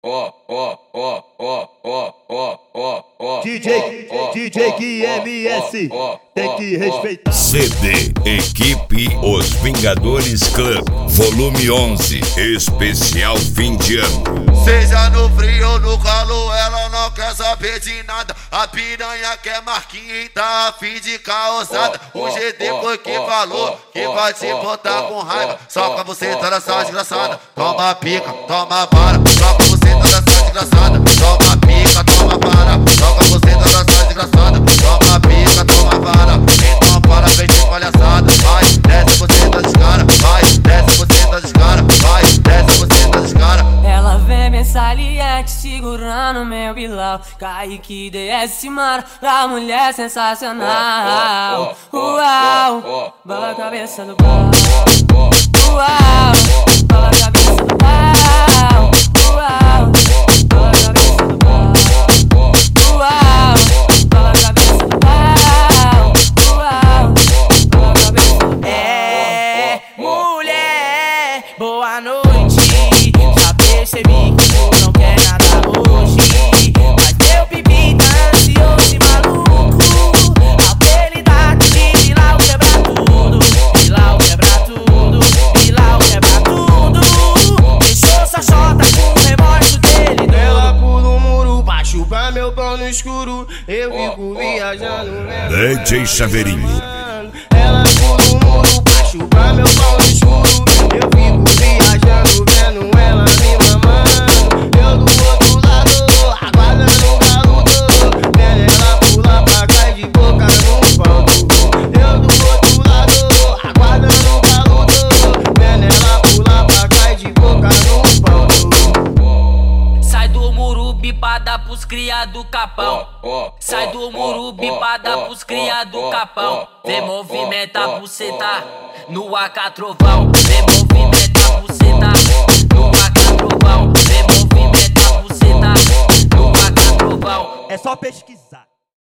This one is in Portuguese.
DJ que MS tem que respeitar. CD Equipe Os Vingadores Club, volume 11, especial fim de ano. Seja no frio ou no calor, ela não quer saber de nada. A piranha quer marquinha e tá a fim de causada. O GD foi que falou que vai te botar com raiva. Só pra você tá nessa desgraçada. Toma pica, toma vara. Só pra você tá nessa desgraçada. Toma pica, toma vara. Só pra você tá nessa desgraçada. Toma pica, toma vara. Então para, vem de palhaçada. Vai, desce você tá descara. Vai, desce você tá descara. Vai, desce você tá descara. Ela vem bem saliente, segurando meu bilão. Kaique DS mano, da mulher sensacional. Uau, bala a cabeça do pau. Uau, bala a cabeça do pau. Uau, bala a cabeça do pau. Uau, bala a cabeça do pau. Uau, bala a cabeça do pau. É, mulher, boa noite. Já percebi que tu não quer nada hoje, mas teu pipi tá ansioso e maluco. Habilidade de Bilal quebra tudo, Bilal quebra tudo, Bilal quebra tudo. Deixou sua chota com o remorso dele. Ela pula o muro pra chupar meu pau no escuro. Eu fico viajando. DJ Chaveirinho. Ela pula o muro pra chupar meu pau no escuro. Eu fico viajando, vendo ela me mamando. Eu do outro lado, aguardando o garoto. Vendo ela pular pra cá de boca no pau. Eu do outro lado, aguardando o garoto. Vendo ela pular pra cá de boca no pau. Sai do muro, bipada pros cria do capão. Sai do muro, bipada pros cria do capão. Vem movimentar a buceta no AK trovão. Vem movimentar a buceta no AK trovão. Vem movimentar a buceta no AK trovão. É só pesquisar.